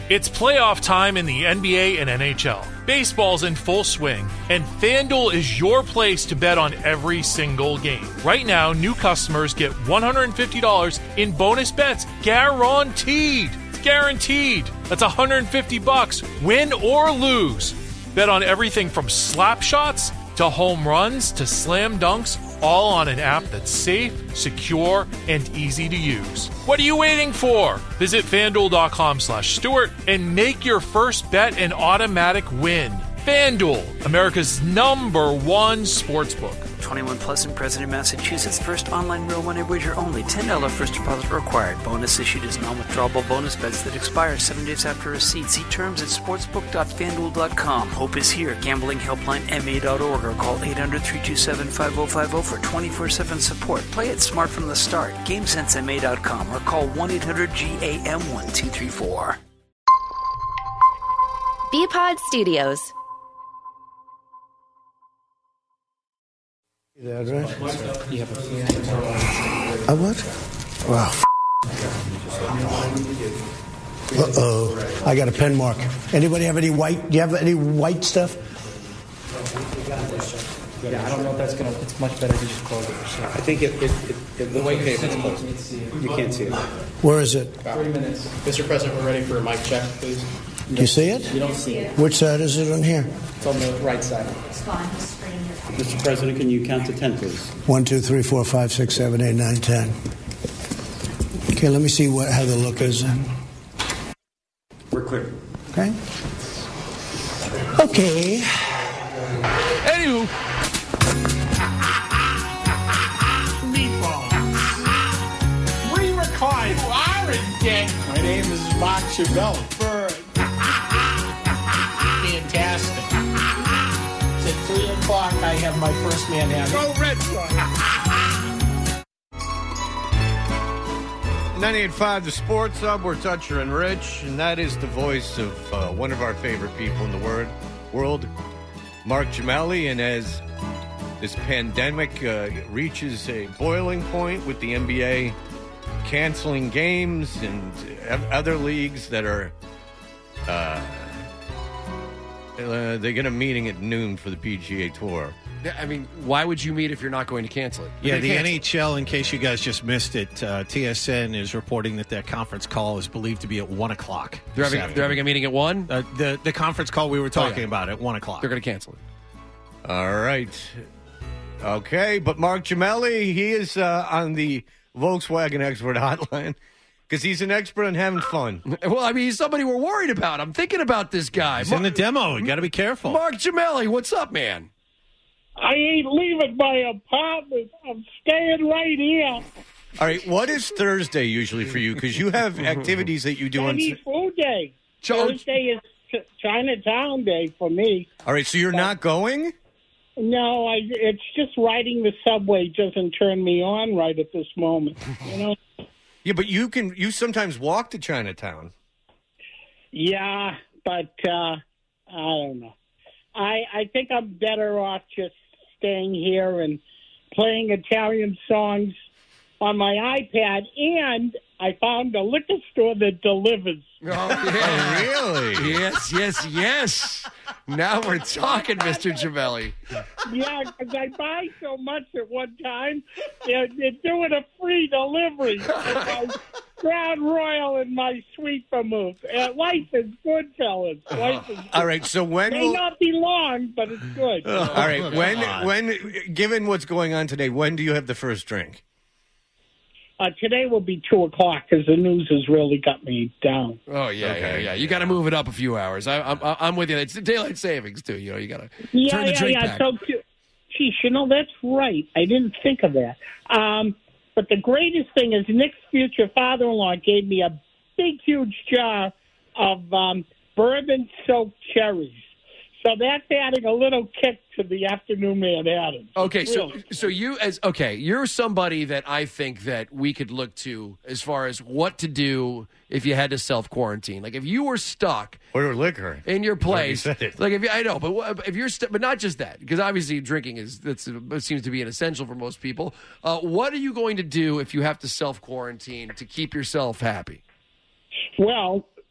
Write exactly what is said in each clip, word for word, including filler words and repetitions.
It's playoff time in the N B A and N H L. Baseball's in full swing, and FanDuel is your place to bet on every single game. Right now, new customers get one hundred fifty dollars in bonus bets guaranteed. It's guaranteed. That's one hundred fifty bucks, win or lose. Bet on everything from slap shots to home runs to slam dunks, all on an app that's safe, secure, and easy to use. What are you waiting for? Visit FanDuel.com slash Stewart and make your first bet an automatic win. FanDuel, America's number one sportsbook. twenty-one plus and present in Massachusetts. First online real money wager only. ten dollars first deposit required. Bonus issued as non-withdrawable bonus bets that expire seven days after receipt. See terms at sportsbook dot fan duel dot com. Hope is here. Gambling helpline M A dot org or call eight hundred, three two seven, five oh five oh for twenty-four seven support. Play it smart from the start. game sense M A dot com or call one eight hundred G A M one two three four. B-Pod Studios. That right? A what? Wow. Uh-oh. I got a pen mark. Anybody have any white? Do you have any white stuff? Yeah, I don't know if that's going to... It's much better to just close it. I think it, it, it, it looks okay if it's closed. You can't see it. Where is it? Three minutes. Mister President, we're ready for a mic check, please. Do you see it? You don't see it. Which side is it on here? It's on the right side. It's fine. Just screen your... Mister President, can you count to ten, please? One, two, three, four, five, six, seven, eight, nine, ten. Okay, let me see what how the look is then. We're clear. Okay. Okay. Anywho. Re-record. You are in debt. My name is Mark Chavelli. Fantastic. It's at three o'clock. I have my first Manhattan. Go Red Sox. ninety-eight point five The Sports Hub. We're Toucher and Rich, and that is the voice of uh, one of our favorite people in the word, world, Mark Giamelli. And as this pandemic uh, reaches a boiling point with the N B A canceling games and other leagues that are uh, uh, they get a meeting at noon for the P G A Tour. I mean, why would you meet if you're not going to cancel it? Yeah, the cancel. N H L, in case you guys just missed it, uh, T S N is reporting that their conference call is believed to be at one o'clock. They're having, they're having a meeting at one? Uh, the, the conference call we were talking oh, yeah. about at one o'clock. They're going to cancel it. All right. Okay, but Mark Giamelli, he is uh, on the Volkswagen Expert Hotline because he's an expert on having fun. Well, I mean, he's somebody we're worried about. I'm thinking about this guy. He's Mar- in the demo. You got to be careful. Mark Giamelli, what's up, man? I ain't leaving my apartment. I'm staying right here. All right, what is Thursday usually for you? Because you have activities that you do Chinese on Food Day. Ch- Thursday is Ch- Chinatown Day for me. All right, so you're but, not going? No, I. It's just riding the subway doesn't turn me on right at this moment. You know. Yeah, but you can. You sometimes walk to Chinatown. Yeah, but uh, I don't know. I I think I'm better off just staying here and playing Italian songs on my iPad, and I found a liquor store that delivers. Oh, yeah. Oh, really? Yes, yes, yes. Now we're talking, Mister Giamelli. Yeah, because I buy so much at one time, they're, they're doing a free delivery. My Crown Royal and my Sweet Vermouth. Uh, life is good, fellas. Life is good. All right, so when May will... not be long, but it's good. All right, when, when, given what's going on today, when do you have the first drink? Uh, today will be two o'clock because the news has really got me down. Oh yeah, Okay. yeah, yeah. You got to move it up a few hours. I, I'm, I'm with you. It's the daylight savings too. You know, you got to Yeah, turn the yeah, drink yeah. back. So, geez, you know that's right. I didn't think of that. Um, but the greatest thing is Nick's future father-in-law gave me a big, huge jar of um, bourbon-soaked cherries. So that's adding a little kick to the afternoon Manhattan. Okay, so Really. so you as okay, you're somebody that I think that we could look to as far as what to do if you had to self quarantine. Like if you were stuck Order liquor in your place, You said it. like if you, I know, but what- if you're stu- but not just that, because obviously drinking is that's it seems to be an essential for most people. Uh, what are you going to do if you have to self quarantine to keep yourself happy? Well,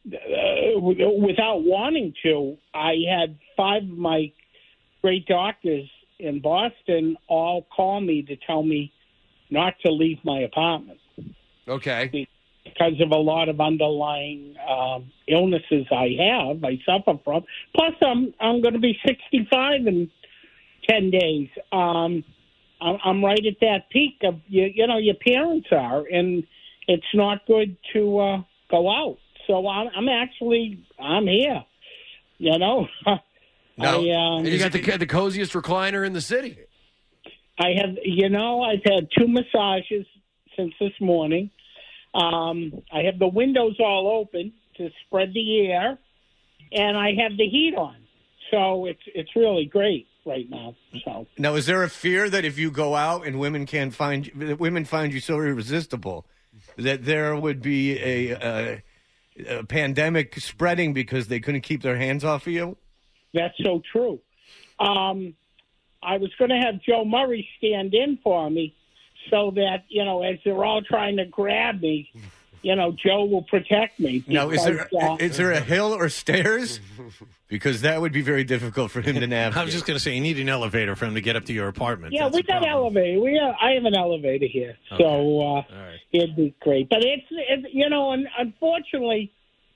uh, without wanting to, I had five of my great doctors in Boston all call me to tell me not to leave my apartment. Okay. Because of a lot of underlying um, illnesses I have, I suffer from. Plus, I'm I'm going to be sixty-five in ten days. Um, I'm, I'm right at that peak of you, you know your parents are, and it's not good to uh, go out. So I'm, I'm actually I'm here. You know. No. I, um, And you got the the coziest recliner in the city. I have, you know, I've had two massages since this morning. Um, I have the windows all open to spread the air, and I have the heat on. So it's it's really great right now. So Now, is there a fear that if you go out and women can't find that women find you so irresistible that there would be a, a, a pandemic spreading because they couldn't keep their hands off of you? that's so true. Um, I was going to have Joe Murray stand in for me so that, you know, as they're all trying to grab me, you know, Joe will protect me. Now, is there because, uh, is there a hill or stairs? Because that would be very difficult for him to navigate. I was just going to say, you need an elevator for him to get up to your apartment. Yeah, That's we the got problem. elevator. We have, I have an elevator here, Okay. so uh, right. it'd be great. But it's, it's you know, and unfortunately,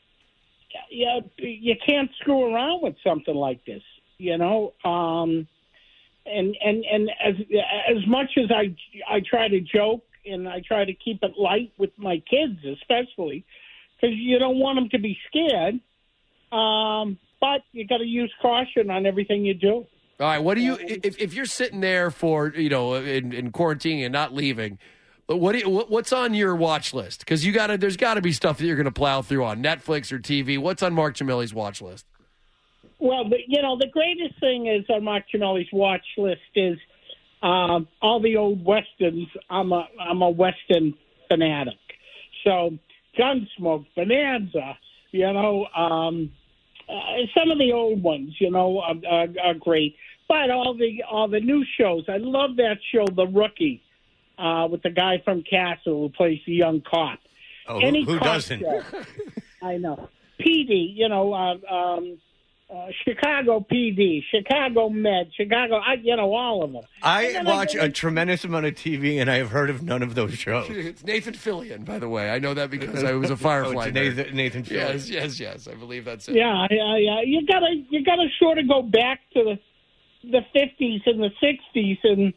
you, you can't screw around with something like this, you know. Um, and and and as as much as I I try to joke and I try to keep it light with my kids, especially because you don't want them to be scared. Um, but you got to use caution on everything you do. All right, what do you if, if you're sitting there for you know in, in quarantine and not leaving? What, do you, what what's on your watch list? Because you got to there's got to be stuff that you're going to plow through on Netflix or T V. What's on Mark Cimelli's watch list? Well, the, you know, the greatest thing is on Mark Cimelli's watch list is um, all the old westerns. I'm a I'm a western fanatic, so Gunsmoke, Bonanza, you know. Um, Uh, some of the old ones, you know, are, are, are great. But all the all the new shows, I love that show, The Rookie, uh, with the guy from Castle who plays the young cop. Oh, who- Any who cop doesn't? show. I know. P D, you know, uh, um, uh, Chicago P D, Chicago Med, Chicago, I, you know, all of them. And I then watch I, a tremendous amount of T V, and I have heard of none of those shows. It's Nathan Fillion, by the way. I know that because I was a Firefly. Oh, it's nerd. Nathan, Nathan Fillion. Yes, yes, yes. I believe that's it. Yeah, yeah, yeah. You gotta, you gotta sort of go back to the the fifties and the sixties and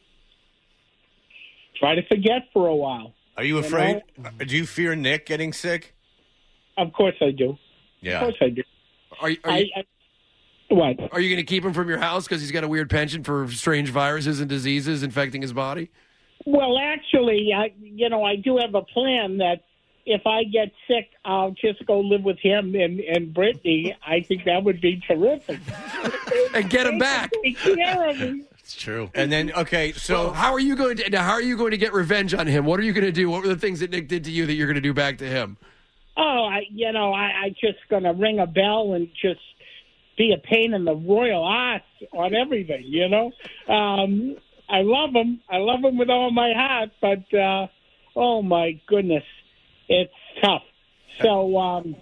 try to forget for a while. Are you afraid? Do you fear Nick getting sick? Of course I do. Yeah. Of course I do. Are, you- are I, you, I, what? are you going to keep him from your house because he's got a weird penchant for strange viruses and diseases infecting his body? Well, actually, I, you know, I do have a plan that if I get sick, I'll just go live with him and, and Brittany. I think that would be terrific. And get him back. Take care of me. It's true. And then, okay, so So how are you going to now? How are you going to get revenge on him? What are you going to do? What were the things that Nick did to you that you're going to do back to him? Oh, I, you know, I, I just gonna ring a bell and just be a pain in the royal ass on everything. You know, um, I love him. I love him with all my heart, but uh, oh my goodness, it's tough. So, um,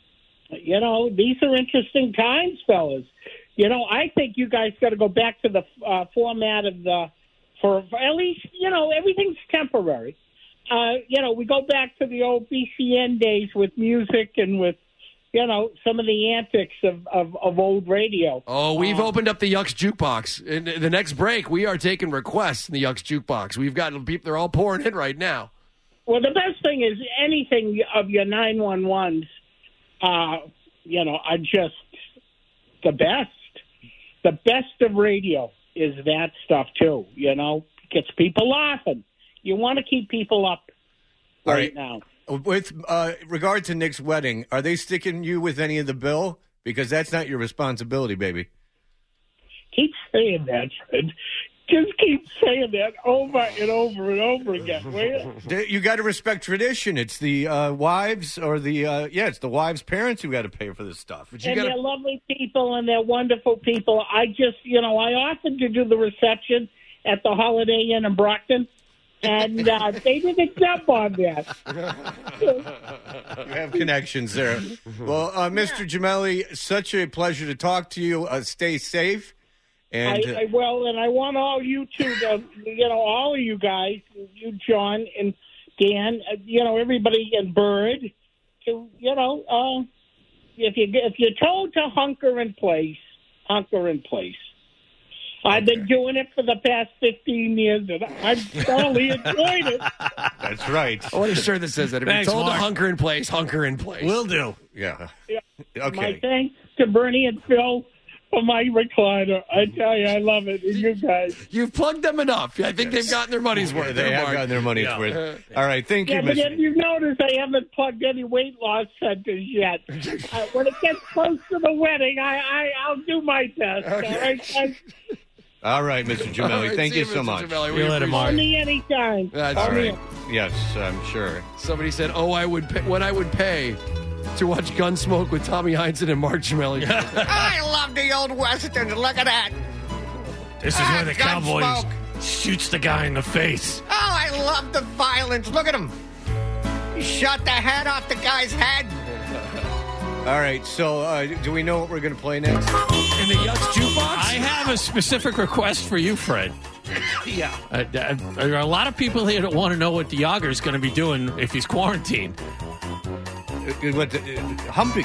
you know, these are interesting times, fellas. You know, I think you guys got to go back to the uh, format of the for, for at least, you know, everything's temporary. Uh, you know, we go back to the old B C N days with music and with, you know, some of the antics of, of, of old radio. Oh, we've Uh, opened up the Yucks Jukebox. In the next break, we are taking requests in the Yucks Jukebox. We've got people; they're all pouring in right now. Well, the best thing is anything of your nine one ones, uh, you know, are just the best. The best of radio is that stuff, too, you know. Gets people laughing. You want to keep people up All right, right. now. with uh, regard to Nick's wedding, are they sticking you with any of the bill? Because that's not your responsibility, baby. Keep saying that, Fred. Just keep saying that over and over and over again, will you? D- You got to respect tradition. It's the uh, wives or the uh, yeah, it's the wives' parents who got to pay for this stuff. But you And got they're lovely people, and they're wonderful people. I just, you know, I offered to do the reception at the Holiday Inn in Brockton, and uh, they didn't jump on that. You have connections there. Well, uh, Mister Gemelli, such a pleasure to talk to you. Uh, stay safe. And I, I well, and I want all you two to, you know, all of you guys, you, John and Dan, uh, you know, everybody and Bird, to, you know, uh, if you if you're told to hunker in place, hunker in place. I've been doing it for the past fifteen years, and I've thoroughly enjoyed it. That's right. I want a shirt that says that. If Thanks, you're told Mark. to hunker in place, hunker in place. Will do. Yeah. Yeah. Okay. My thanks to Bernie and Phil for my recliner. I tell you, I love it. And you guys. You've plugged them enough. I think Yes. they've gotten their money's worth. They there, have Mark. gotten their money's Yeah. worth. All right. Thank Yeah, you, but Mister if you notice, I haven't plugged any weight loss centers yet. Uh, when it gets close to the wedding, I, I, I'll do my best. All right, guys? All right, Mister All Gemelli. right, Thank see you you, so Mister much. Gemelli. We See you later, appreciate Mark. Call me anytime. That's Call All me right. Yes, I'm sure. Somebody said, "Oh, I would pay, what I would pay to watch Gunsmoke with Tommy Heinsohn and Mark Gemelli." I love the old westerns. Look at that. This is Ah, where the cowboy Gunsmoke. shoots the guy in the face. Oh, I love the violence. Look at him. He shot the head off the guy's head. All right, so uh, do we know what we're going to play next? In the Yucks jukebox. I have a specific request for you, Fred. Yeah. Uh, uh, there are a lot of people here that want to know what Yager's going to be doing if he's quarantined. Uh, what, uh, humping.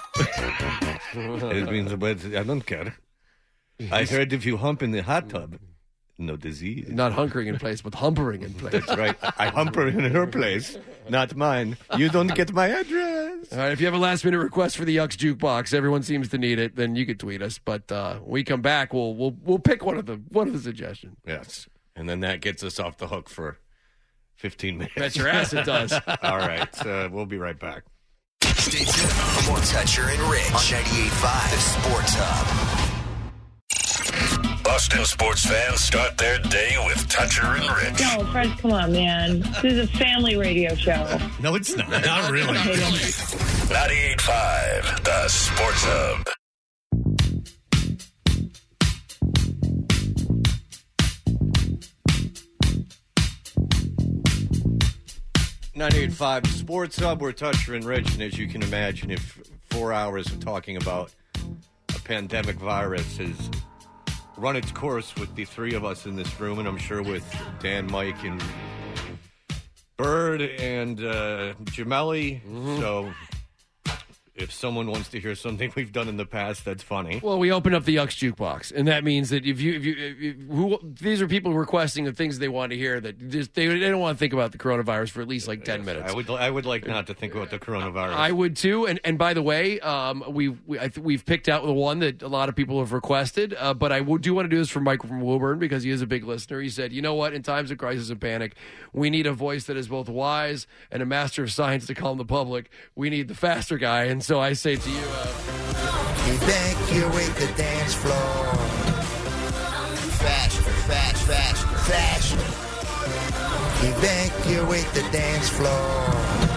It means, but I don't care. I heard if you hump in the hot tub, no disease. Not hunkering in place, but humpering in place. That's right. I humper in her place, not mine. You don't get my address. All right, if you have a last minute request for the Yucks jukebox, everyone seems to need it, then you could tweet us. But uh, when we come back, we'll we'll we'll pick one of the one of the suggestions. Yes, and then that gets us off the hook for fifteen minutes. Bet your ass it does. All right, uh, we'll be right back. Stay tuned for more Toucher and Rich on ninety-eight point five The Sports Hub. Boston sports fans start their day with Toucher and Rich. No, Fred, come on, man. This is a family radio show. No, it's not. Not really. ninety-eight point five The Sports Hub. ninety-eight point five The Sports Hub. We're Toucher and Rich, and as you can imagine, if four hours of talking about a pandemic virus has run its course with the three of us in this room, and I'm sure with Dan, Mike, and Bird and uh, Gemelli. Mm-hmm. So if someone wants to hear something we've done in the past, that's funny. Well, we opened up the Yucks jukebox, and that means that if you, if you, if, who, these are people requesting the things they want to hear that just they, they don't want to think about the coronavirus for at least like ten Yes, minutes. I would, I would like not to think about the coronavirus. I would too, and and by the way, um, we've we, I th- we've picked out the one that a lot of people have requested, uh, but I w- do want to do this for Michael from Woburn because he is a big listener. He said, you know what, in times of crisis and panic, we need a voice that is both wise and a master of science to calm the public. We need the faster guy, and so I say to you, uh, evacuate the dance floor. Faster, fast, faster, faster. Evacuate the dance floor.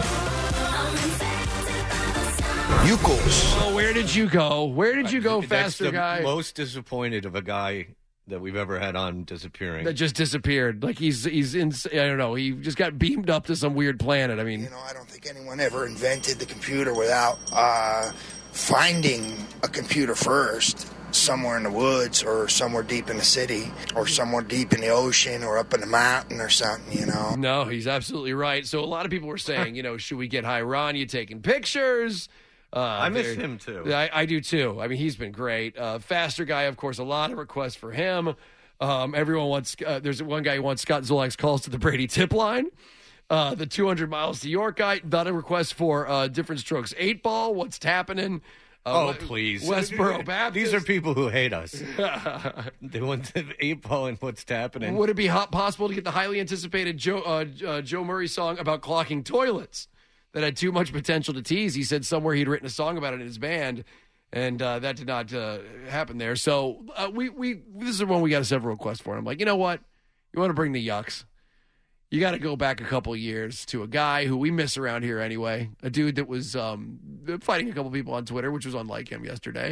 Yukos. well, where did you go? Where did you go, That's faster the guy? most disappointed of a guy that we've ever had on disappearing. That just disappeared. Like he's he's in. I don't know. He just got beamed up to some weird planet. I mean, You know, I don't think anyone ever invented the computer without uh, finding a computer first somewhere in the woods or somewhere deep in the city or somewhere deep in the ocean or up in the mountain or something, you know. no, he's absolutely right. So a lot of people were saying, you know, should we get Hiranya taking pictures? Uh, I miss there- him, too. I, I do too. I mean, he's been great. Uh, faster guy, of course, a lot of requests for him. Um, everyone wants. Uh, there's one guy who wants Scott Zolak's calls to the Brady tip line. Uh, the two hundred miles to York guy. Not a request for uh, different strokes eight ball. What's happening? Uh, oh, West- please. Westboro Baptist. These are people who hate us. They want the eight ball and what's happening. Would it be hot possible to get the highly anticipated Joe uh, uh, Joe Murray song about clocking toilets that had too much potential to tease? He said somewhere he'd written a song about it in his band, and uh, that did not uh, happen there. So uh, we we this is one we got several requests for. I'm like, you know what? You want to bring the Yucks? You got to go back a couple of years to a guy who we miss around here anyway, a dude that was um, fighting a couple people on Twitter, which was unlike him yesterday.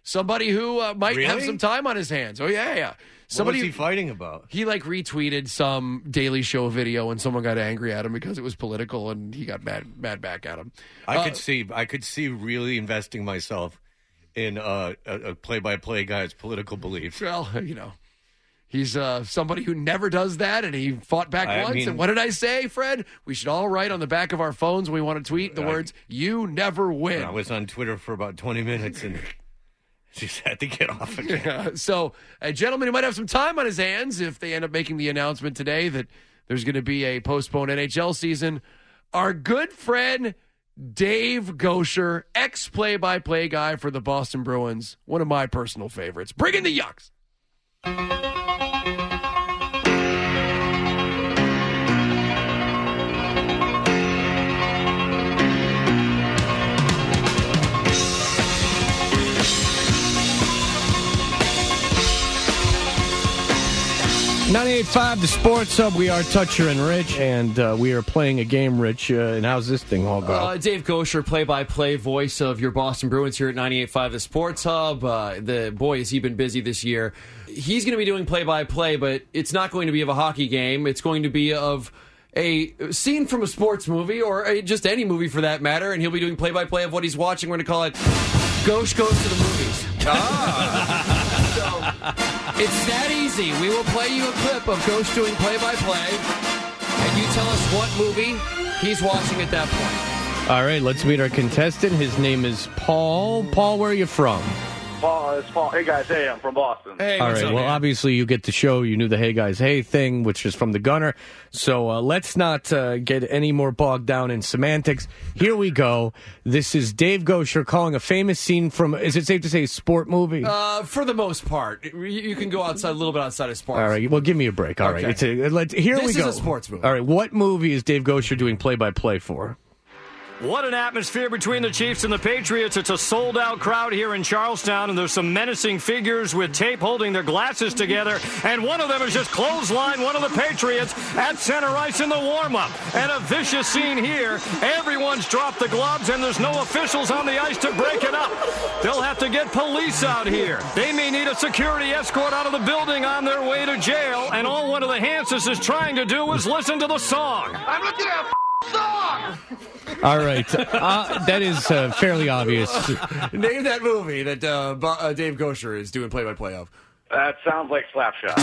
Somebody who uh, might have Really? some time on his hands. Oh, yeah, yeah. What Somebody was he fighting about? He like retweeted some Daily Show video and someone got angry at him because it was political and he got mad mad back at him. I Uh, could see. I could see really investing myself in uh, a, a play-by-play guy's political beliefs. Well, you know, he's uh, somebody who never does that, and he fought back I once. mean- and what did I say, Fred? We should all write on the back of our phones when we want to tweet the I- words, "You never win." I was on Twitter for about twenty minutes and just had to get off again. Yeah, so, a gentleman who might have some time on his hands if they end up making the announcement today that there's going to be a postponed N H L season. Our good friend Dave Gosher, ex play-by-play guy for the Boston Bruins, one of my personal favorites. Bring in the Yucks. ninety-eight point five, the Sports Hub. We are Toucher and Rich, and uh, we are playing a game, Rich. Uh, and how's this thing all go? Uh, Dave Gosher, play-by-play voice of your Boston Bruins here at ninety-eight point five, the Sports Hub. Uh, the boy, has he been busy this year. He's going to be doing play-by-play, but it's not going to be of a hockey game. It's going to be of a scene from a sports movie, or a, just any movie for that matter, and he'll be doing play-by-play of what he's watching. We're going to call it Gosh Goes to the Movies. So, it's that easy. We will play you a clip of Ghost doing play-by-play, and you tell us what movie he's watching at that point. All right, let's meet our contestant. His name is Paul. Paul, where are you from? Paul, it's Paul. Hey, guys. Hey, I'm from Boston. Hey, All right, up, well, man? obviously you get the show. You knew the Hey Guys Hey thing, which is from the Gunner. So uh, let's not uh, get any more bogged down in semantics. Here we go. This is Dave Gosher calling a famous scene from, is it safe to say, a sport movie? Uh, for the most part. You, you can go outside, a little bit outside of sports. All right, well, give me a break. All right, Okay. it's a, let's, here This we go. is a sports movie. All right, what movie is Dave Gosher doing play-by-play for? What an atmosphere between the Chiefs and the Patriots. It's a sold-out crowd here in Charlestown, and there's some menacing figures with tape holding their glasses together, and one of them is just clothesline one of the Patriots at center ice in the warm-up. And a vicious scene here. Everyone's dropped the gloves, and there's no officials on the ice to break it up. They'll have to get police out here. They may need a security escort out of the building on their way to jail, and all one of the Hanses is trying to do is listen to the song. I'm looking at a song! All right, uh, that is uh, fairly obvious. Name that movie that uh, Bo- uh, Dave Gosher is doing play-by-play of. That sounds like Slapshot.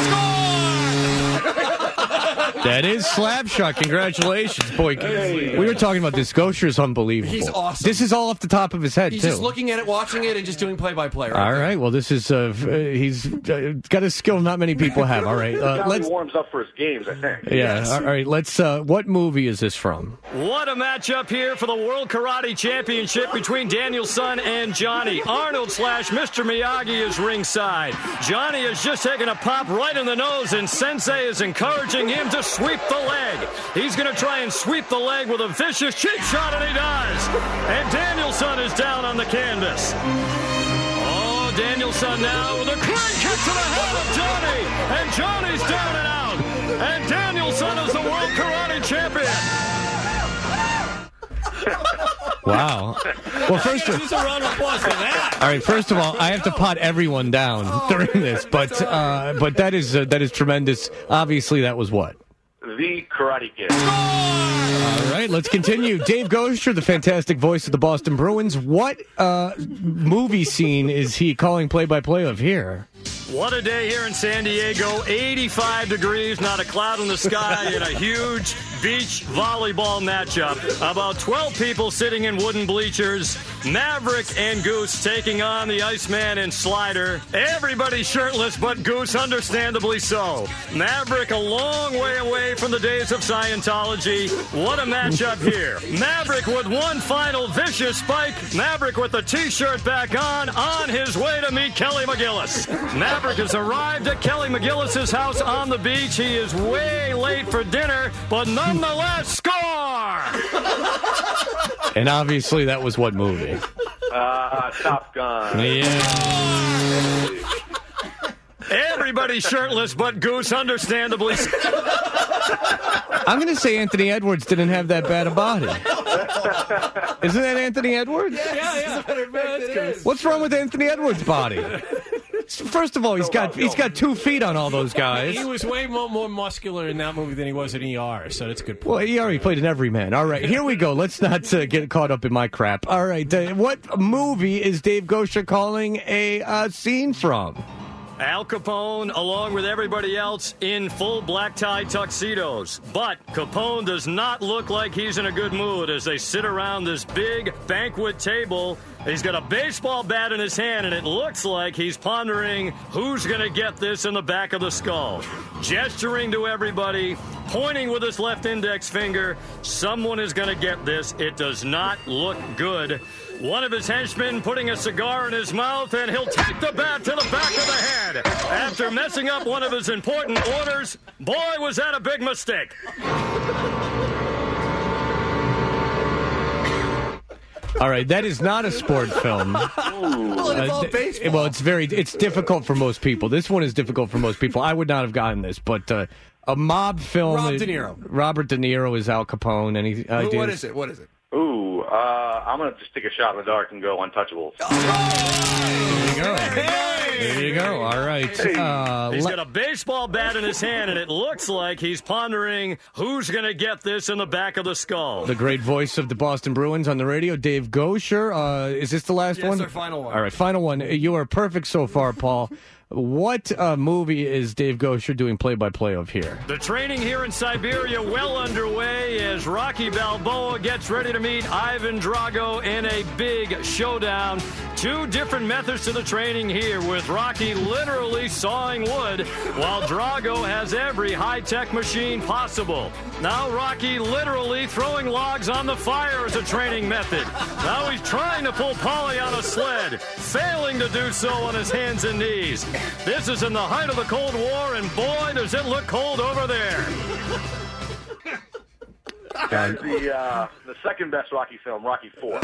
That is Slapshot. Congratulations, boy. Hey. We were talking about this. Gosher is unbelievable. He's awesome. This is all off the top of his head, He's too. just looking at it, watching it, and just doing play-by-play. Right All there. right. Well, this is uh, f- uh, he's uh, got a skill not many people have. All right. Uh, That's how let's. he warms up for his games, I think. Yeah. All right. Let's. Uh, what movie is this from? What a matchup here for the World Karate Championship between Daniel-san and Johnny. Arnold slash Mister Miyagi is ringside. Johnny has just taken a pop right in the nose, and Sensei is encouraging him to sweep the leg. He's going to try and sweep the leg with a vicious cheap shot, and he does. And Daniel-san is down on the canvas. Oh, Daniel-san now with a clean kick to the head of Johnny. And Johnny's down and out. And Daniel-san is the World Karate Champion. Wow. Well, first of Just a round of applause for that. all right. First of all, I have to pot everyone down during this, but uh, but that is uh, that is tremendous. Obviously, that was what. The Karate Kid. All right, let's continue. Dave Gosher, the fantastic voice of the Boston Bruins. What uh, movie scene is he calling play-by-play of here? What a day here in San Diego. eighty-five degrees, not a cloud in the sky, and a huge beach volleyball matchup. About twelve people sitting in wooden bleachers. Maverick and Goose taking on the Iceman and Slider. Everybody shirtless but Goose, understandably so. Maverick a long way away from the days of Scientology. What a matchup here. Maverick with one final vicious spike. Maverick with the t-shirt back on, on his way to meet Kelly McGillis. Maverick has arrived at Kelly McGillis' house on the beach. He is way late for dinner, but nonetheless, score! And obviously, that was what movie? Uh, Top Gun. Yeah. Everybody shirtless but Goose, understandably. I'm going to say Anthony Edwards didn't have that bad a body. Isn't that Anthony Edwards? Yeah, yeah. As a matter of fact, it is. What's wrong with Anthony Edwards' body? First of all, he's got he's got two feet on all those guys. He was way more, more muscular in that movie than he was in E R, so that's a good point. Well, he already played an everyman. All right, here we go. Let's not uh, get caught up in my crap. All right, uh, what movie is Dave Gosher calling a uh, scene from? Al Capone, along with everybody else, in full black tie tuxedos. But Capone does not look like he's in a good mood as they sit around this big banquet table. He's got a baseball bat in his hand, and it looks like he's pondering who's going to get this in the back of the skull. Gesturing to everybody, pointing with his left index finger. Someone is going to get this. It does not look good. One of his henchmen putting a cigar in his mouth, and he'll take the bat to the back of the head. After messing up one of his important orders, boy, was that a big mistake. All right, that is not a sport film. Well, it involved Uh, baseball. well, it's very it's difficult for most people. This one is difficult for most people. I would not have gotten this, but uh, a mob film. Rob De Niro. Robert De Niro is Al Capone. Any What- ideas? what is it? What is it? Ooh, uh, I'm going to just take a shot in the dark and go Untouchables. There you go. There you go. All right. Uh, He's le- got a baseball bat in his hand, and it looks like he's pondering who's going to get this in the back of the skull. the great voice of the Boston Bruins on the radio, Dave Gosher. Uh, is this the last Yes, one? our final one. All right, final one. You are perfect so far, Paul. What uh, movie is Dave Gosher doing play-by-play of here? The training here in Siberia well underway as Rocky Balboa gets ready to meet Ivan Drago in a big showdown. Two different methods to the training here, with Rocky literally sawing wood while Drago has every high-tech machine possible. Now Rocky literally throwing logs on the fire as a training method. Now he's trying to pull Paulie on a sled, failing to do so on his hands and knees. This is in the height of the Cold War, and boy, does it look cold over there. That's the, uh, the second best Rocky film, Rocky Four.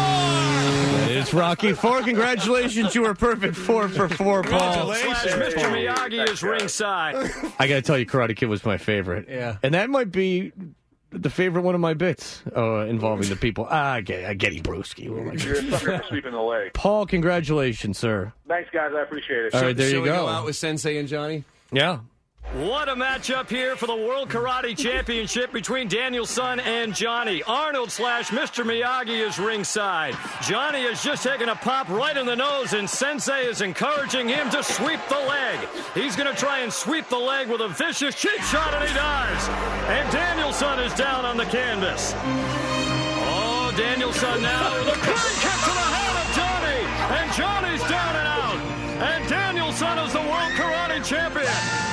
It's Rocky Four. Congratulations, you were perfect four for four, Paul. Slash Mister Miyagi is ringside. I got to tell you, Karate Kid was my favorite. Yeah. And that might be the favorite one of my bits uh, involving the people. Ah, I get, I get it, Brewski. Oh, my You're a sucker for sweeping the leg. Paul, congratulations, sir. Thanks, guys. I appreciate it. All right, there Shall you we go. go out with Sensei and Johnny? Yeah. What a matchup here for the World Karate Championship between Daniel-san and Johnny. Arnold slash Mister Miyagi is ringside. Johnny has just taken a pop right in the nose, and Sensei is encouraging him to sweep the leg. He's going to try and sweep the leg with a vicious cheap shot, and he does. And Daniel-san is down on the canvas. Oh, Daniel-san now with a great kick to the head of Johnny. And Johnny's down and out. And Daniel-san is the World Karate Champion.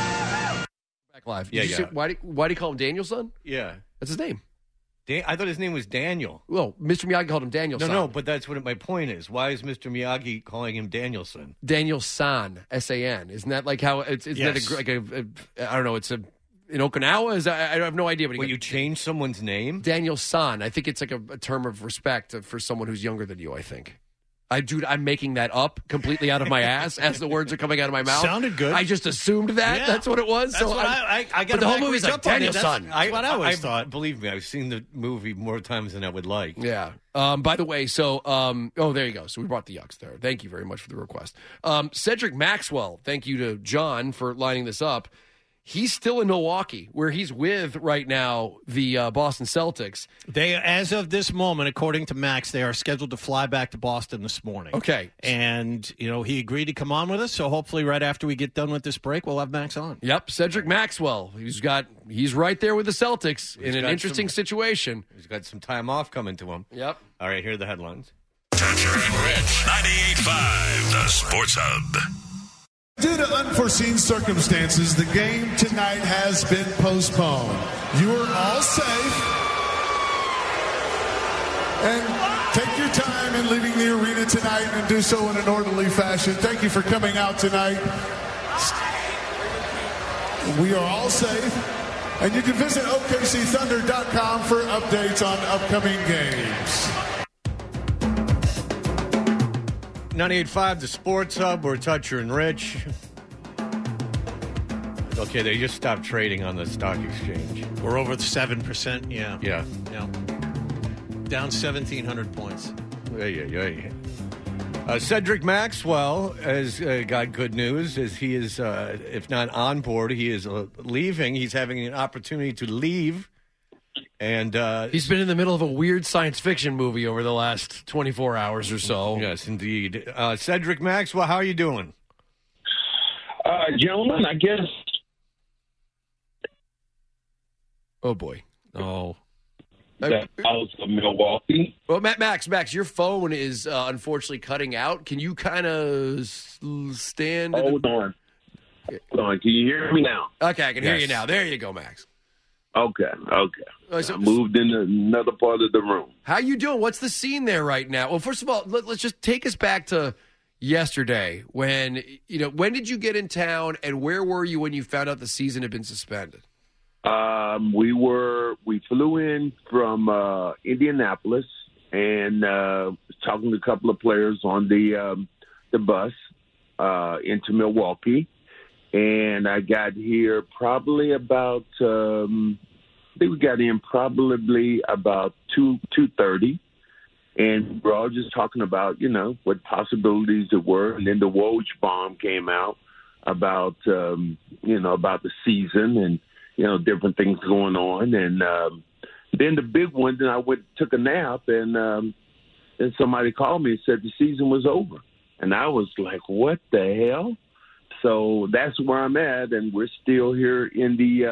Back live. Yeah, Did you yeah. see- why, do, why do you call him Danielson? Yeah. That's his name. Dan- I thought his name was Daniel. Well, Mister Miyagi called him No, Daniel-san. no, but that's what my point is. Why is Mister Miyagi calling him Danielson? Daniel-san, S A N. Isn't that like how it's, isn't Yes. that a, gr- like a, a, I don't know, it's a, in Okinawa? Is that, I have no idea. But When you change someone's name? Daniel-san. I think it's like a, a term of respect for someone who's younger than you, I think. I, dude, I'm making that up completely out of my ass as the words are coming out of my mouth. Sounded good. I just assumed that. Yeah. That's what it was. That's so what I'm- I- I- I got But the it whole movie's like, backwards up on it. That's- Daniel-san. I- what I always thought. Believe me, I've seen the movie more times than I would like. Yeah. Um, by the way, so, um, oh, there you go. So we brought the yucks there. Thank you very much for the request. Um, Cedric Maxwell, thank you to John for lining this up. He's still in Milwaukee, where he's with right now the uh, Boston Celtics. They, as of this moment, according to Max, they are scheduled to fly back to Boston this morning. Okay. And, you know, he agreed to come on with us, so hopefully right after we get done with this break, we'll have Max on. Yep, Cedric Maxwell. He's got he's right there with the Celtics in an got interesting some- situation. He's got some time off coming to him. Yep. All right, here are the headlines. Toucher and Rich, ninety-eight point five, the Sports Hub. Due to unforeseen circumstances, the game tonight has been postponed. You are all safe. And take your time in leaving the arena tonight and do so in an orderly fashion. Thank you for coming out tonight. We are all safe. And you can visit O K C Thunder dot com for updates on upcoming games. ninety-eight point five, the Sports Hub. We're Toucher and Rich. Okay, they just stopped trading on the stock exchange. We're over the seven percent, yeah. Yeah. Yeah. down seventeen hundred points. Yeah, yeah, yeah. Uh, Cedric Maxwell has uh, got good news as he is, uh, if not on board, he is uh, leaving. He's having an opportunity to leave. And uh, he's been in the middle of a weird science fiction movie over the last twenty-four hours or so. Yes, indeed. Uh, Cedric Maxwell, how are you doing? Uh, gentlemen, I guess. Oh, boy. Oh. The house of Milwaukee. Well, Matt, Max, Max, your phone is uh, unfortunately cutting out. Can you kind of stand? Hold the... on. Hold on. Can you hear me now? Okay, I can yes. hear you now. There you go, Max. Okay, okay. Uh, so, I moved into another part of the room. How you doing? What's the scene there right now? Well, first of all, let, let's just take us back to yesterday when, you know, when did you get in town and where were you when you found out the season had been suspended? Um, we were we flew in from uh, Indianapolis and uh, was talking to a couple of players on the um, the bus uh, into Milwaukee, and I got here probably about um, I think we got in probably about two two thirty, and we're all just talking about you know what possibilities there were, and then the Woj bomb came out about um, you know about the season and. You know, different things going on. And um, then the big one, then I went took a nap, and um, then somebody called me and said the season was over. And I was like, what the hell? So that's where I'm at, and we're still here in the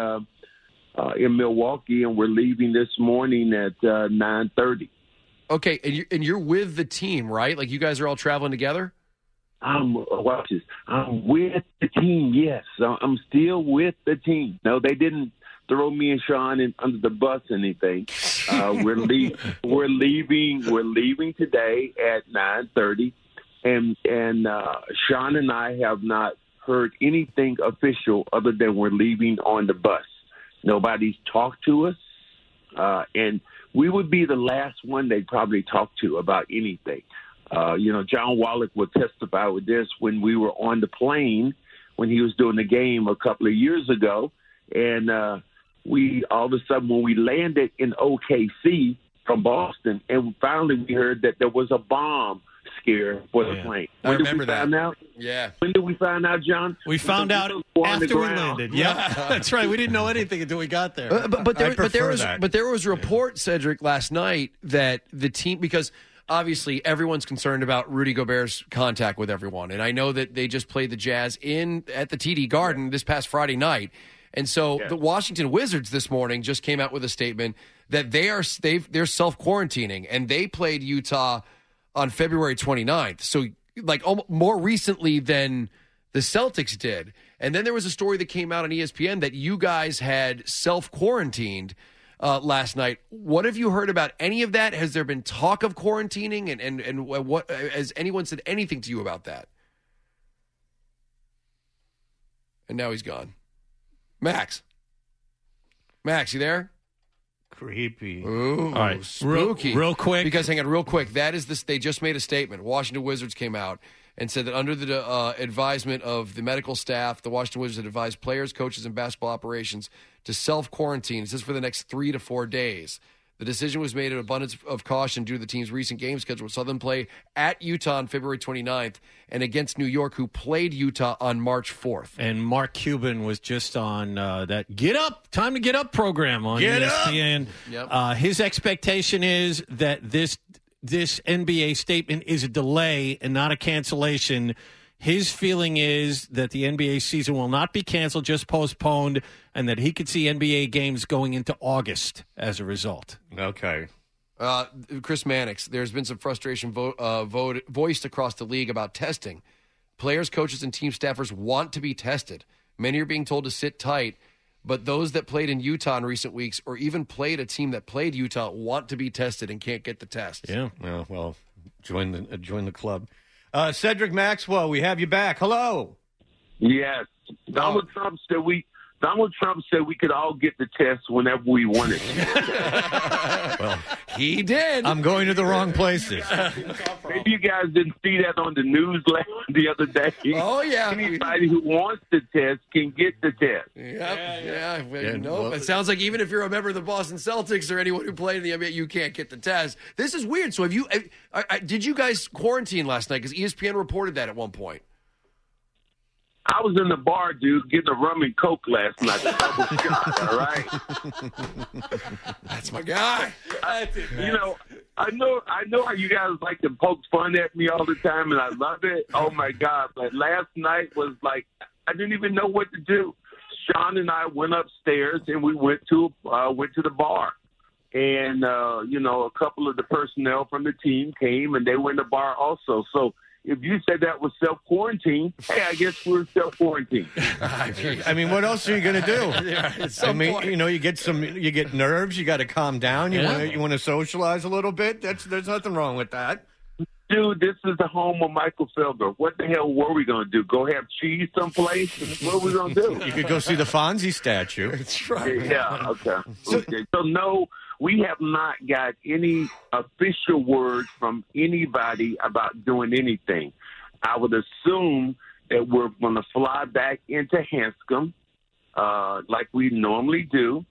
uh, uh, in Milwaukee, and we're leaving this morning at uh, nine thirty. Okay, and you're, and you're with the team, right? Like you guys are all traveling together? I'm watch this. I'm with the team. Yes, I'm still with the team. No, they didn't throw me and Sean in, under the bus or anything. Uh, we're leaving. We're leaving. We're leaving today at nine thirty, and and uh, Sean and I have not heard anything official other than we're leaving on the bus. Nobody's talked to us, uh, and we would be the last one they probably talk to about anything. Uh, you know, John Wallach would testify with this when we were on the plane when he was doing the game a couple of years ago. And uh, we all of a sudden, when we landed in O K C from Boston, and finally we heard that there was a bomb scare for the yeah. plane. I When did remember we find that. out? Yeah. When did we find out, John? We found out after we landed. Yeah, that's right. We didn't know anything until we got there. Uh, but, but, there, but there was that. but there was a report, Cedric, last night that the team because – obviously, everyone's concerned about Rudy Gobert's contact with everyone, and I know that they just played the Jazz in at the T D Garden this past Friday night, and so yeah. the Washington Wizards this morning just came out with a statement that they are they've, they're self quarantining, and they played Utah on February twenty-ninth, so like more recently than the Celtics did. And then there was a story that came out on E S P N that you guys had self quarantined. Uh, last night. What have you heard about any of that? Has there been talk of quarantining? And, and, and what has anyone said anything to you about that? And now he's gone. Max. Max, you there? Creepy. Ooh, all right. Spooky. Real, real quick. Because, hang on, real quick. That is this. They just made a statement. Washington Wizards came out and said that under the uh, advisement of the medical staff, the Washington Wizards had advised players, coaches, and basketball operations to self-quarantine. It says for the next three to four days. The decision was made in abundance of caution due to the team's recent game schedule. Saw them play at Utah on February twenty-ninth and against New York, who played Utah on March fourth. And Mark Cuban was just on uh, that Get Up, Time to Get Up program on Get E S P N. Yep. Uh, his expectation is that this this N B A statement is a delay and not a cancellation. His feeling is that the N B A season will not be canceled, just postponed, and that he could see N B A games going into August as a result. Okay. Uh, Chris Mannix, there's been some frustration vo- uh, vo- voiced across the league about testing. Players, coaches, and team staffers want to be tested. Many are being told to sit tight, but those that played in Utah in recent weeks or even played a team that played Utah want to be tested and can't get the test. Yeah, well, well join the uh, join the club. Uh, Cedric Maxwell, we have you back. Hello. Yes. Donald Trump said we Donald Trump said we could all get the test whenever we wanted. Well, he did. I'm going to the wrong places. Maybe you guys didn't see that on the news the other day. Oh, yeah. Anybody who wants the test can get the test. Yep. Yeah, yeah. Well, Yeah, no, well- it sounds like even if you're a member of the Boston Celtics or anyone who played in the N B A, you can't get the test. This is weird. So have you? I, I, did you guys quarantine last night? Because E S P N reported that at one point. I was in the bar, dude, getting a rum and coke last night. Double shot, all right? That's my guy. You know, I know I know how you guys like to poke fun at me all the time, and I love it. Oh, my God. But last night was like, I didn't even know what to do. Sean and I went upstairs, and we went to uh, went to the bar. And, uh, you know, a couple of the personnel from the team came, and they went to the bar also. So if you said that was self-quarantine, hey, I guess we're self-quarantine. I mean, what else are you going to do? Yeah, at I some mean, point. you know, you get some, you get nerves. You got to calm down. You Yeah. want to, you want to socialize a little bit. That's there's nothing wrong with that. Dude, this is the home of Michael Felder. What the hell were we going to do? Go have cheese someplace? What are we going to do? You could go see the Fonzie statue. That's right. Yeah, okay. okay. So, no, we have not got any official word from anybody about doing anything. I would assume that we're going to fly back into Hanscom uh, like we normally do,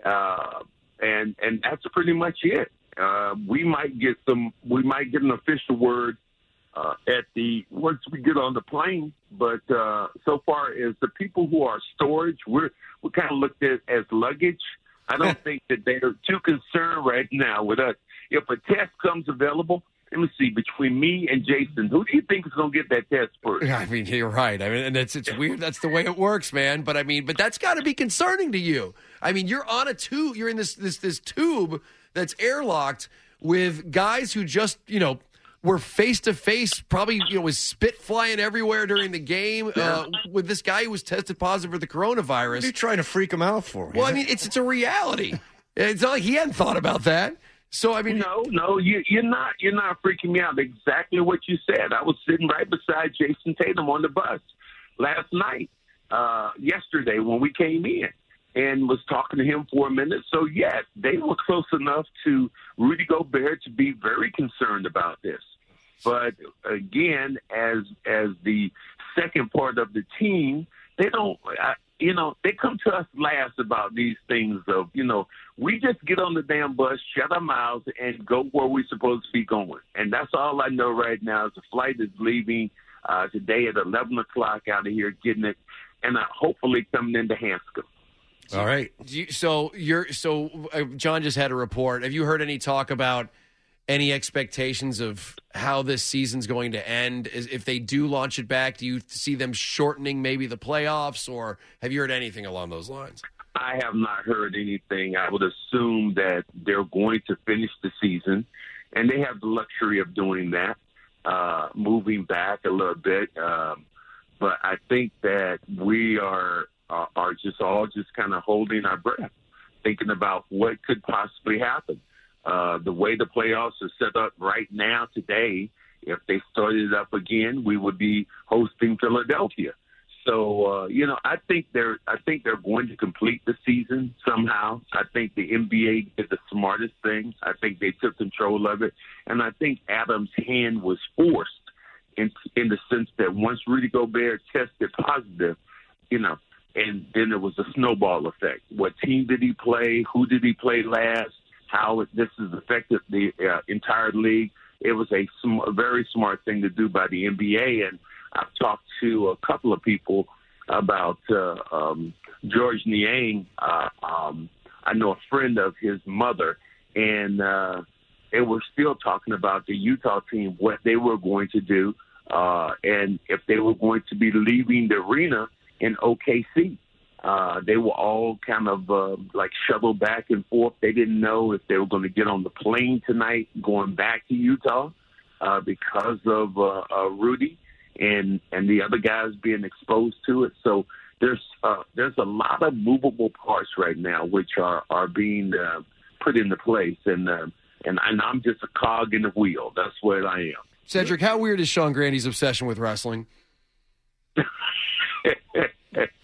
uh, and and that's pretty much it. Uh, we might get some. We might get an official word uh, at the once we get on the plane. But uh, so far as the people who are storage, we're we're kind of looked at as luggage. I don't think that they're too concerned right now with us. If a test comes available, let me see, between me and Jason, who do you think is going to get that test first? I mean, you're right. I mean, and it's it's weird. That's the way it works, man. But I mean, but that's got to be concerning to you. I mean, you're on a tube. You're in this this this tube that's airlocked with guys who just you know were face to face, probably you know with spit flying everywhere during the game. Uh, with this guy who was tested positive for the coronavirus. What are you trying to freak him out for? Well, I mean, it's it's a reality. It's not like he hadn't thought about that. So I mean, no, no, you, you're not. You're not freaking me out. Exactly what you said. I was sitting right beside Jason Tatum on the bus last night, uh, yesterday when we came in, and was talking to him for a minute. So yes, they were close enough to Rudy Gobert to be very concerned about this. But again, as as the second part of the team, they don't. I, You know, they come to us last about these things of, you know, we just get on the damn bus, shut our mouths, and go where we're supposed to be going. And that's all I know right now is the flight is leaving uh, today at eleven o'clock out of here, getting it, and uh, hopefully coming into Hanscom. All right. Do you, so you're so uh, John just had a report. Have you heard any talk about any expectations of how this season's going to end? Is, if they do launch it back, do you see them shortening maybe the playoffs, or have you heard anything along those lines? I have not heard anything. I would assume that they're going to finish the season, and they have the luxury of doing that, uh, moving back a little bit. Um, but I think that we are uh, are just all just kind of holding our breath, thinking about what could possibly happen. Uh, the way the playoffs are set up right now today, if they started up again, we would be hosting Philadelphia. So uh, you know, I think they're I think they're going to complete the season somehow. I think the N B A did the smartest thing. I think they took control of it, and I think Adams' hand was forced in in the sense that once Rudy Gobert tested positive, you know, and then there was a snowball effect. What team did he play? Who did he play last? How it, this has affected the uh, entire league. It was a, sm- a very smart thing to do by the N B A, and I've talked to a couple of people about uh, um, George Niang. Uh, um, I know a friend of his mother, and uh, they were still talking about the Utah team, what they were going to do, uh, and if they were going to be leaving the arena in O K C. Uh, they were all kind of uh, like shuttled back and forth. They didn't know if they were going to get on the plane tonight going back to Utah uh, because of uh, uh, Rudy and and the other guys being exposed to it. So there's uh, there's a lot of movable parts right now which are are being uh, put into place, and uh, and and I'm just a cog in the wheel. That's what I am. Cedric, how weird is Sean Grandy's obsession with wrestling?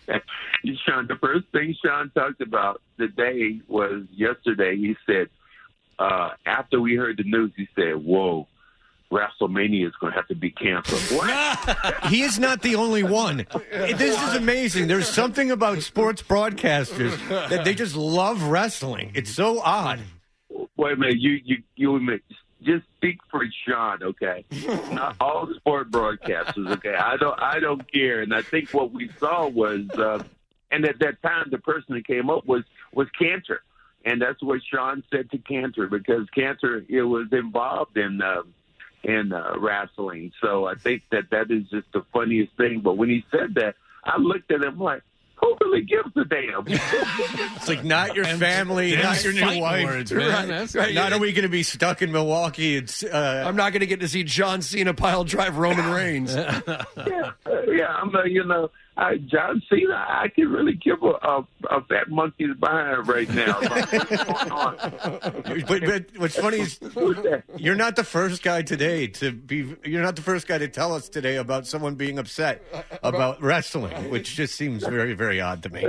Sean, the first thing Sean talked about today was yesterday. He said, uh, after we heard the news, he said, whoa, WrestleMania is going to have to be canceled. What? He is not the only one. This is amazing. There's something about sports broadcasters that they just love wrestling. It's so odd. Wait a minute. You, you, you admit, just speak for Sean, okay? Not all sport broadcasters, okay? I don't, I don't care. And I think what we saw was, uh, and at that time, the person that came up was was Cantor, and that's what Sean said to Cantor because Cantor it was involved in uh, in uh, wrestling. So I think that that is just the funniest thing. But when he said that, I looked at him like, who really gives a damn? It's like not your family, not your new wife. Words, man. That's right. Not are we going to be stuck in Milwaukee? It's, uh, I'm not going to get to see John Cena pile drive Roman Reigns. yeah, uh, yeah. I'm, uh, you know, I, John Cena. I can really give a, a, a fat monkey's behind right now. but, but what's funny is you're not the first guy today to be. You're not the first guy to tell us today about someone being upset about wrestling, which just seems very, very odd to me.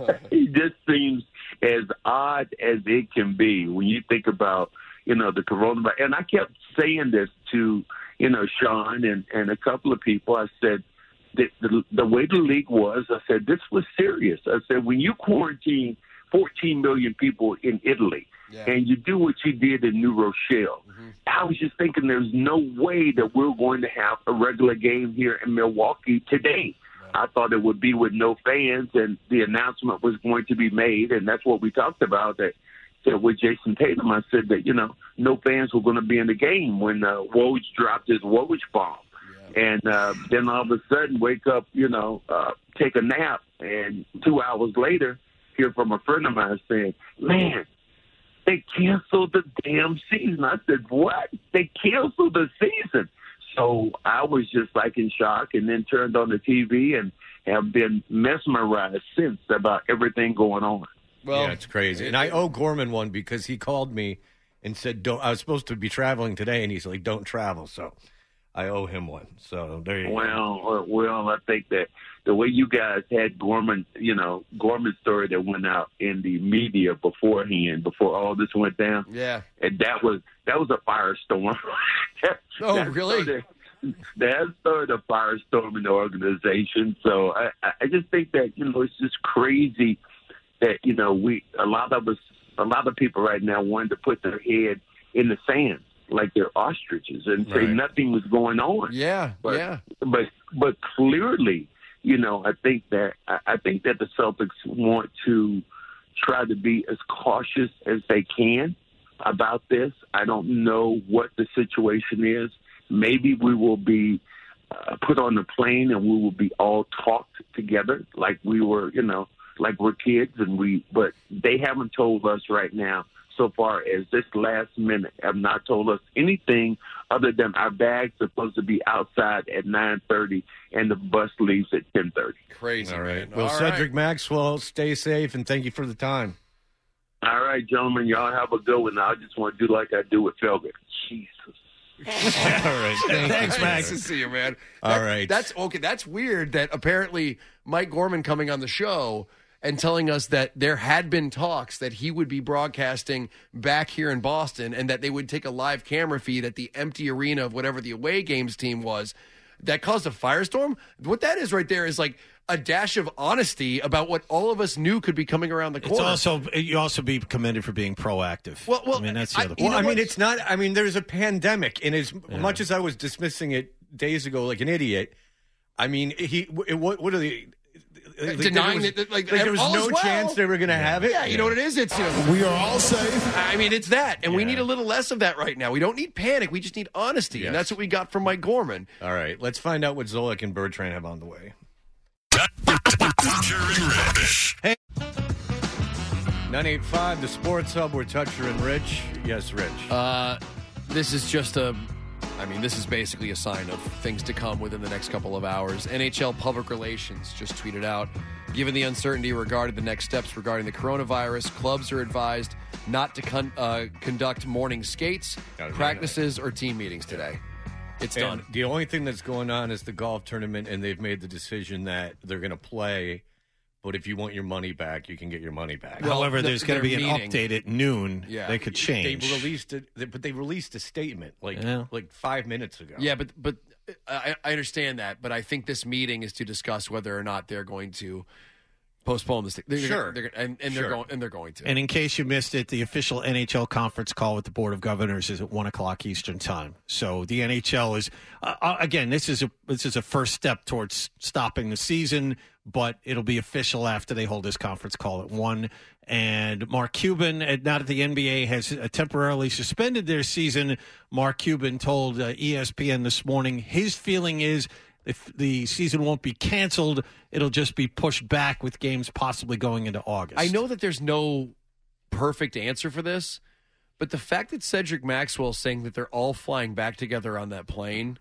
It just seems as odd as it can be when you think about, you know, the coronavirus. And I kept saying this to, you know, Sean and, and a couple of people. I said, the, the, the way the league was, I said, this was serious. I said, when you quarantine fourteen million people in Italy yeah. and you do what you did in New Rochelle, mm-hmm. I was just thinking there's no way that we're going to have a regular game here in Milwaukee today. I thought it would be with no fans, and the announcement was going to be made, and that's what we talked about. That, that with Jason Tatum, I said that, you know, no fans were going to be in the game when uh, Woj dropped his Woj bomb. Yeah. And uh, then all of a sudden wake up, you know, uh, take a nap, and two hours later hear from a friend of mine saying, man, they canceled the damn season. I said, what? They canceled the season. So I was just like in shock and then turned on the T V and have been mesmerized since about everything going on. Well, yeah, it's crazy. And I owe Gorman one because he called me and said, don't, I was supposed to be traveling today, and he's like, don't travel. So I owe him one. So there you well, go. Uh, well, I think that the way you guys had Gorman, you know, Gorman's story that went out in the media beforehand, before all this went down. Yeah. And that was, that was a firestorm. that, oh, that really? Started, that started a firestorm in the organization. So I, I just think that, you know, it's just crazy that, you know, we, a lot of us, a lot of people right now wanted to put their head in the sand like they're ostriches and say right. nothing was going on. Yeah, but, yeah. But, but clearly, you know, I think that, I think that the Celtics want to try to be as cautious as they can about this. I don't know what the situation is. Maybe we will be uh, put on the plane and we will be all talked together like we were, you know, like we're kids. And we, but they haven't told us right now, so far as this last minute, have not told us anything other than our bags are supposed to be outside at nine thirty and the bus leaves at ten thirty. Crazy. All right. Man. Well, all Cedric right. Maxwell, stay safe, and thank you for the time. All right, gentlemen, y'all have a good one. I just want to do like I do with Felger. Jesus. All right. Thank Thanks, you. Max. Nice to see you, man. All That- right. That's okay. That's weird that apparently Mike Gorman coming on the show and telling us that there had been talks that he would be broadcasting back here in Boston and that they would take a live camera feed at the empty arena of whatever the away games team was. That caused a firestorm. What that is right there is like a dash of honesty about what all of us knew could be coming around the corner. It's also you also be commended for being proactive. Well, well I mean that's the I- other you point. Well, know I mean, what? it's not. I mean, there's a pandemic, and as Yeah. much as I was dismissing it days ago like an idiot, I mean, he. What, what are the like, denying there was, that, like, like there was all no is well. chance they were going to have it. Yeah, you know what it is? It's you know, We are all safe. I mean, it's that, and we Yeah. need a little less of that right now. We don't need panic. We just need honesty, Yes. and that's what we got from Mike Gorman. All right, let's find out what Zolik and Bertrand have on the way. Toucher and Rich. Hey. nine eight five, the Sports Hub, we're Toucher and Rich. Yes, Rich. Uh, this is just a, I mean, this is basically a sign of things to come within the next couple of hours. N H L Public Relations just tweeted out, given the uncertainty regarding the next steps regarding the coronavirus, clubs are advised not to con- uh, conduct morning skates, Gotta do practices, or team meetings today. It's And done. the only thing that's going on is the golf tournament, and they've made the decision that they're going to play But if you want your money back, you can get your money back. However, the- there's going to their be an meeting- update at noon. Yeah. They could change. They released it, but they released a statement like Yeah. like five minutes ago. Yeah, but but I, I understand that. But I think this meeting is to discuss whether or not they're going to postpone this. They're, Sure. they're, and, and Sure. they're going and they're going to. And in case you missed it, the official N H L conference call with the Board of Governors is at one o'clock Eastern time. So the N H L is uh, again. This is a this is a first step towards stopping the season, but it'll be official after they hold this conference call at one. And Mark Cuban, uh, now that the N B A has uh, temporarily suspended their season, Mark Cuban told uh, E S P N this morning his feeling is if the season won't be canceled, it'll just be pushed back with games possibly going into August. I know that there's no perfect answer for this, but the fact that Cedric Maxwell's saying that they're all flying back together on that plane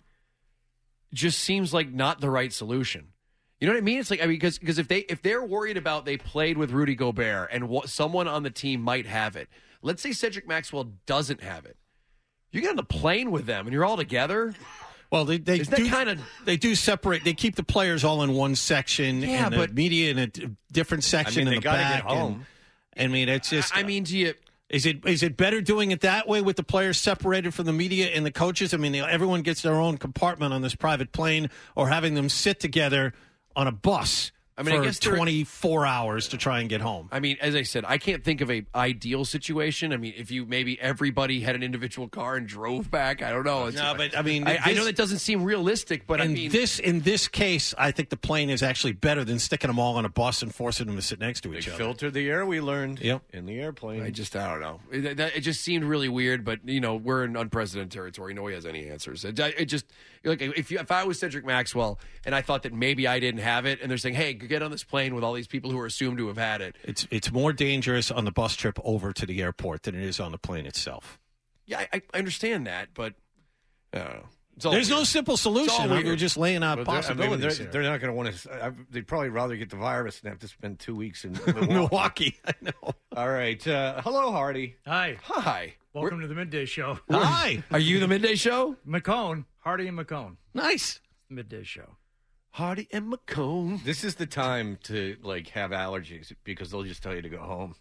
just seems like not the right solution. You know what I mean? It's like I mean because because if they if they're worried about they played with Rudy Gobert and what, someone on the team might have it. Let's say Cedric Maxwell doesn't have it. You get on the plane with them and you're all together. Well, they they Isn't that do kinda- they do separate. They keep the players all in one section, Yeah, and the but- media in a d- different section I mean, in they the gotta back. get home. And, I mean, it's just. I mean, do you? Is it is it better doing it that way with the players separated from the media and the coaches? I mean, everyone gets their own compartment on this private plane, or having them sit together on a bus I mean, I for guess there- twenty-four hours to try and get home. I mean, as I said, I can't think of a ideal situation. I mean, if you maybe everybody had an individual car and drove back, I don't know. It's, No, but I mean, I, I this- know that doesn't seem realistic, but I in mean, this in this case, I think the plane is actually better than sticking them all on a bus and forcing them to sit next to They each other. filter the air. We learned. Yep. In the airplane. I just I don't know. It, that- it just seemed really weird, but you know, we're in unprecedented territory. Nobody has any answers. It, it just like if you, if I was Cedric Maxwell and I thought that maybe I didn't have it, and they're saying, "Hey, get on this plane with all these people who are assumed to have had it." It's it's more dangerous on the bus trip over to the airport than it is on the plane itself. Yeah, I, I understand that, but I don't know. It's all There's no weird. simple It's all solution. weird. We're just laying out But they're- I mean, possibilities they're, here. they're not going to want to. They'd probably rather get the virus than have to spend two weeks in Milwaukee. Milwaukee, I know. All right. Uh, hello, Hardy. Hi. Hi. Welcome to the Midday Show. Hi. Are you the Midday Show? McCone. Hardy and McCone. Nice. Midday Show. Hardy and McCone. This is the time to like have allergies because they'll just tell you to go home.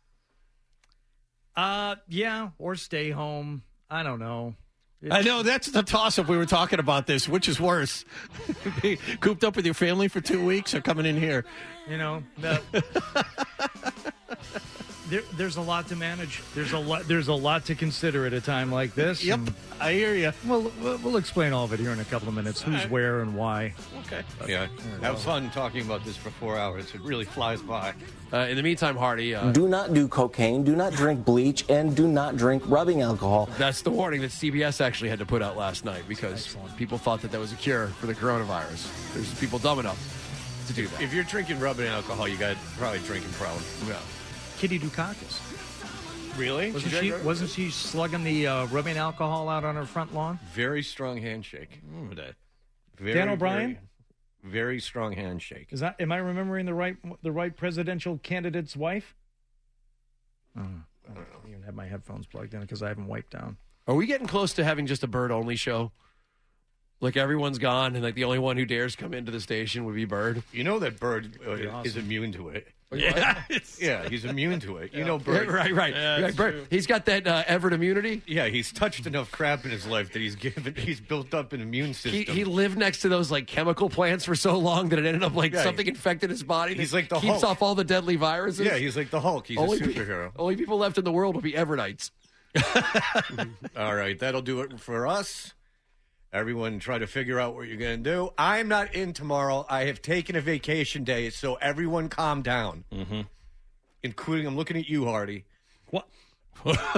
Uh, yeah, or stay home. I don't know. I know that's the toss-up. We were talking about this. Which is worse, Be cooped up with your family for two weeks or coming in here? You know, the, there, there's a lot to manage. There's a lot. There's a lot to consider at a time like this. Yep, and I hear you. We'll we'll we'll explain all of it here in a couple of minutes. Who's right. where and why. Okay. Yeah. Have fun talking about this for four hours. It really flies by. Uh, in the meantime, Hardy, uh, Do not do cocaine, do not drink bleach, and do not drink rubbing alcohol. that's the warning that C B S actually had to put out last night because people thought that that was a cure for the coronavirus. There's people dumb enough to do that. If you're drinking rubbing alcohol, you got probably drinking problem. Yeah. Kitty Dukakis. Really? Wasn't she? Wasn't she slugging the uh, rubbing alcohol out on her front lawn? Very strong handshake. Remember that. Very, Dan O'Brien? Very, very strong handshake. Is that? Am I remembering the right the right presidential candidate's wife? Oh, I don't even have my headphones plugged in because I haven't wiped down. Are we getting close to having just a Bird only show? Like everyone's gone, and like the only one who dares come into the station would be Bird. You know that Bird uh, That'd be awesome. is immune to it. Yeah, Yeah, he's immune to it. You know, Bird. right, right. Yeah, Right, that's Bird. true. He's got that uh, Everett immunity. Yeah, he's touched enough crap in his life that he's given. He's built up an immune system. He, he lived next to those like chemical plants for so long that it ended up like Yeah, something infected his body. he's that like the keeps Hulk. off all the deadly viruses. Yeah, he's like the Hulk. He's only a superhero. Pe- only people left in the world will be Everettites. All right, that'll do it for us. Everyone try to figure out what you're going to do. I'm not in tomorrow. I have taken a vacation day, so everyone calm down. Mm-hmm. Including, I'm looking at you, Hardy. What? All You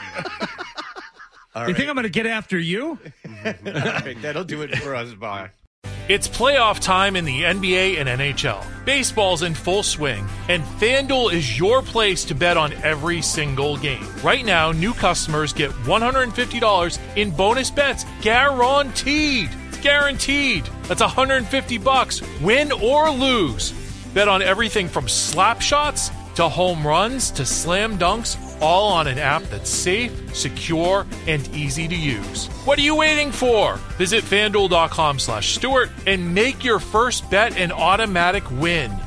right. think I'm going to get after you? All right, that'll do it for us. Bye. It's playoff time in the N B A and N H L. Baseball's in full swing, and FanDuel is your place to bet on every single game. Right now, new customers get one hundred fifty dollars in bonus bets guaranteed. It's guaranteed. That's one hundred fifty bucks, win or lose. Bet on everything from slap shots to home runs to slam dunks, all on an app that's safe, secure, and easy to use. What are you waiting for? Visit FanDuel.com slash Stewart and make your first bet an automatic win.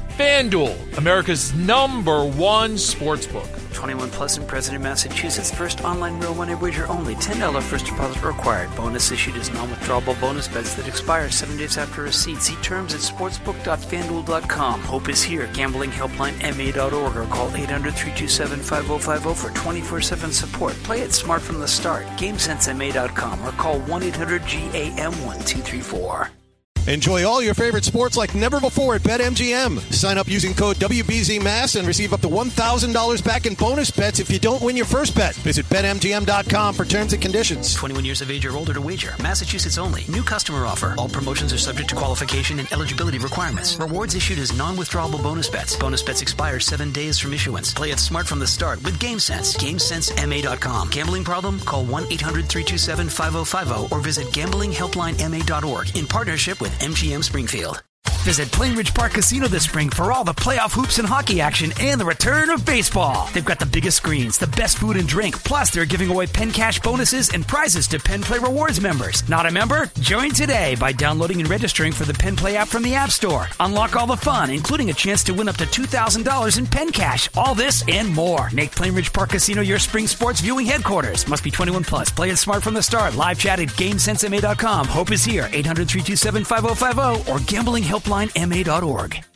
FanDuel, America's number one sportsbook. twenty-one plus and present in Massachusetts. First online real money wager only. ten dollars first deposit required. Bonus issued as non-withdrawable bonus bets that expire seven days after receipt. See terms at sportsbook dot fanduel dot com. Hope is here. Gambling helpline M A dot org or call eight hundred, three two seven, five oh five oh for twenty-four seven support. Play it smart from the start. game sense M A dot com or call one eight hundred G A M one two three four. Enjoy all your favorite sports like never before at BetMGM. Sign up using code W B Z M A S and receive up to one thousand dollars back in bonus bets if you don't win your first bet. Visit Bet M G M dot com for terms and conditions. twenty-one years of age or older to wager. Massachusetts only. New customer offer. All promotions are subject to qualification and eligibility requirements. Rewards issued as non-withdrawable bonus bets. Bonus bets expire seven days from issuance. Play it smart from the start with GameSense. game sense M A dot com. Gambling problem? Call one eight hundred, three two seven, five oh five oh or visit gambling helpline M A dot org in partnership with M G M Springfield. Visit Plainridge Park Casino this spring for all the playoff hoops and hockey action and the return of baseball. They've got the biggest screens, the best food and drink, plus they're giving away Penn Cash bonuses and prizes to Penn Play Rewards members. Not a member? Join today by downloading and registering for the Penn Play app from the App Store. Unlock all the fun, including a chance to win up to two thousand dollars in Penn Cash. All this and more. Make Plainridge Park Casino your spring sports viewing headquarters. Must be twenty-one plus. Play it smart from the start. Live chat at game sense M A dot com. Hope is here. eight hundred, three two seven, five oh five oh or gambling helpline M A dot org.